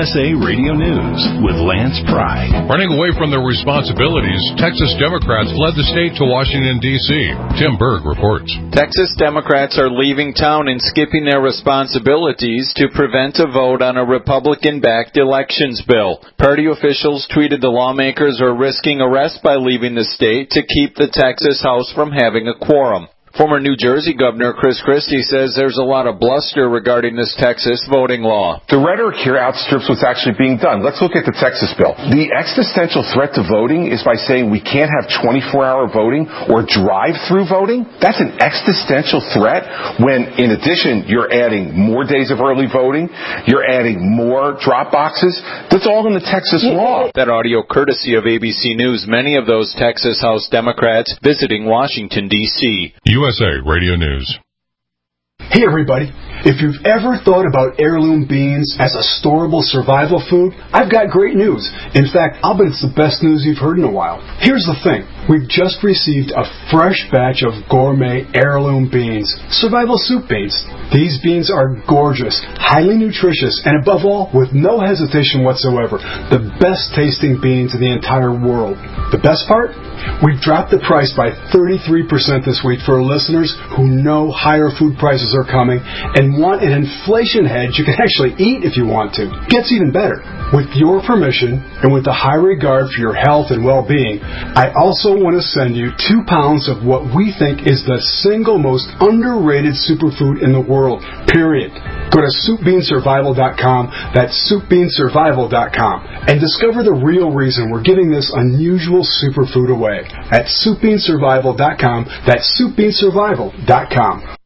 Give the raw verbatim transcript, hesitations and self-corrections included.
S A Radio News with Lance Pry. Running away from their responsibilities, Texas Democrats led the state to Washington, D C Tim Berg reports. Texas Democrats are leaving town and skipping their responsibilities to prevent a vote on a Republican-backed elections bill. Party officials tweeted the lawmakers are risking arrest by leaving the state to keep the Texas House from having a quorum. Former New Jersey Governor Chris Christie says there's a lot of bluster regarding this Texas voting law. The rhetoric here outstrips what's actually being done. Let's look at the Texas bill. The existential threat to voting is by saying we can't have twenty-four hour voting or drive-through voting. That's an existential threat when, in addition, you're adding more days of early voting, you're adding more drop boxes. That's all in the Texas law. That audio courtesy of A B C News. Many of those Texas House Democrats visiting Washington, D C U S A Radio News. Hey everybody, if you've ever thought about heirloom beans as a storable survival food, I've got great news. In fact, I'll bet it's the best news you've heard in a while. Here's the thing. We've just received a fresh batch of gourmet heirloom beans, survival soup beans. These beans are gorgeous, highly nutritious, and above all, with no hesitation whatsoever, the best tasting beans in the entire world. The best part? We've dropped the price by thirty-three percent this week for listeners who know higher food prices are coming and want an inflation hedge you can actually eat if you want to. It gets even better. With your permission, and with the high regard for your health and well-being, I also want to send you two pounds of what we think is the single most underrated superfood in the world, period. Go to soup bean survival dot com, that's soup bean survival dot com, and discover the real reason we're giving this unusual superfood away at soup bean survival dot com, that's soup bean survival dot com.